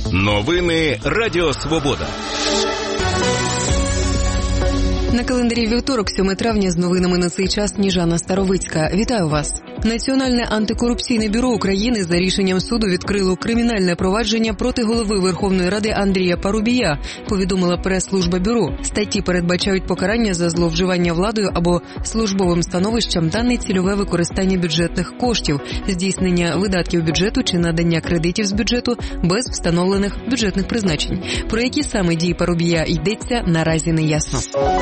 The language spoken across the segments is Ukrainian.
Новини Радіо Свобода. На календарі вівторок, 7 травня, з новинами на цей час Сніжана Старовицька. Вітаю вас. Національне антикорупційне бюро України за рішенням суду відкрило кримінальне провадження проти голови Верховної Ради Андрія Парубія, повідомила прес-служба бюро. Статті передбачають покарання за зловживання владою або службовим становищем та нецільове використання бюджетних коштів, здійснення видатків бюджету чи надання кредитів з бюджету без встановлених бюджетних призначень. Про які саме дії Парубія йдеться, наразі не ясно.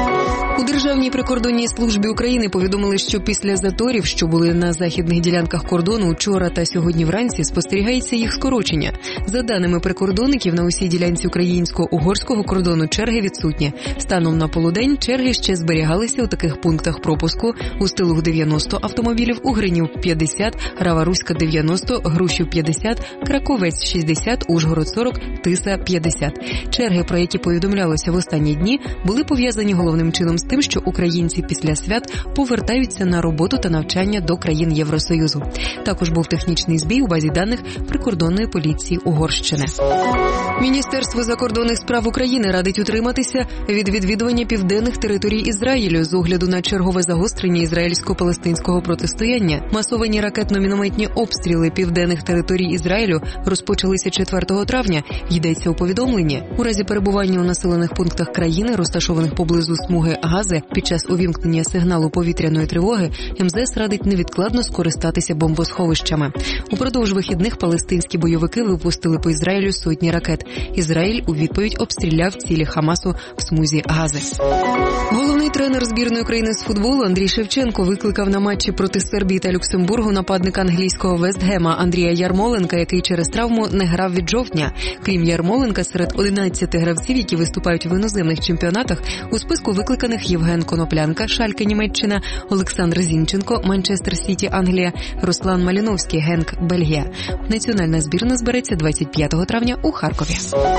У Державній прикордонній службі України повідомили, що після заторів, що були на західних ділянках кордону вчора та сьогодні вранці, спостерігається їх скорочення. За даними прикордонників, на усій ділянці українсько-угорського кордону черги відсутні. Станом на полудень черги ще зберігалися у таких пунктах пропуску: Устилуг 90 автомобілів, Угринів 50, Рава-Руська 90, Грушів 50, Краковець 60, Ужгород 40, Тиса 50. Черги, про які повідомлялося в останні дні, були пов'язані головним чином з тим, що українці після свят повертаються на роботу та навчання до країн Євросоюзу. Також був технічний збій у базі даних прикордонної поліції Угорщини. Міністерство закордонних справ України радить утриматися від відвідування південних територій Ізраїлю з огляду на чергове загострення ізраїльсько-палестинського протистояння. Масовані ракетно-мінометні обстріли південних територій Ізраїлю розпочалися 4 травня, йдеться у повідомленні. У разі перебування у населених пунктах країни, розташованих поблизу смуги Гази, під час увімкнення сигналу повітряної тривоги, МЗС радить невідкладно скористатися бомбосховищами. Упродовж вихідних палестинські бойовики випустили по Ізраїлю сотні ракет. Ізраїль у відповідь обстріляв цілі Хамасу в смузі Гази. Головний тренер збірної України з футболу Андрій Шевченко викликав на матчі проти Сербії та Люксембургу нападника англійського Вестгема Андрія Ярмоленка, який через травму не грав від жовтня. Крім Ярмоленка, серед 11 гравців, які виступають в іноземних чемпіонатах, у списку викликаних Євген Коноплянка, Шальке, Німеччина, Олександр Зінченко, Манчестер Сіті, Англія, Руслан Маліновський, Генк, Бельгія. Національна збірна збереться 25 травня у Харкові.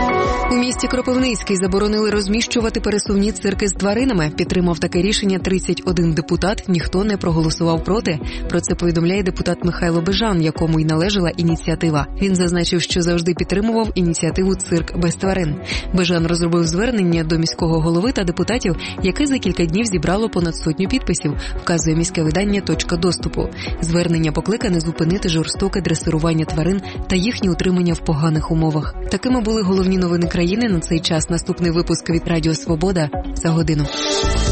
У місті Кропивницький заборонили розміщувати пересувні цирки з тваринами. Підтримав таке рішення 31 депутат, ніхто не проголосував проти. Про це повідомляє депутат Михайло Бежан, якому й належала ініціатива. Він зазначив, що завжди підтримував ініціативу «Цирк без тварин». Бежан розробив звернення до міського голови та депутатів, яке за кілька днів зібрало понад 100 підписів, вказує міське видання «Точка доступу». Звернення покликане зупинити жорстоке дресирування тварин та їхнє утримання в поганих умовах. Такими були головні новини країни на цей час. Наступний випуск від Радіо Свобода за годину.